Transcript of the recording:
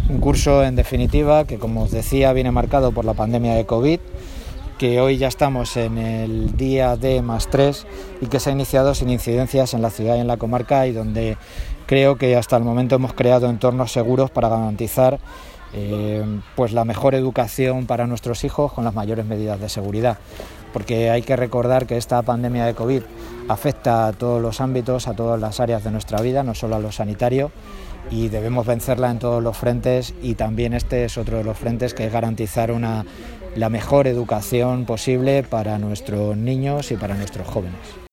Un curso, en definitiva, que, como os decía, viene marcado por la pandemia de COVID, que hoy ya estamos en el día D+3 y que se ha iniciado sin incidencias en la ciudad y en la comarca, y donde creo que hasta el momento hemos creado entornos seguros para garantizar pues la mejor educación para nuestros hijos con las mayores medidas de seguridad. Porque hay que recordar que esta pandemia de COVID afecta a todos los ámbitos, a todas las áreas de nuestra vida, no solo a lo sanitario, y debemos vencerla en todos los frentes, y también este es otro de los frentes, que es garantizar la mejor educación posible para nuestros niños y para nuestros jóvenes.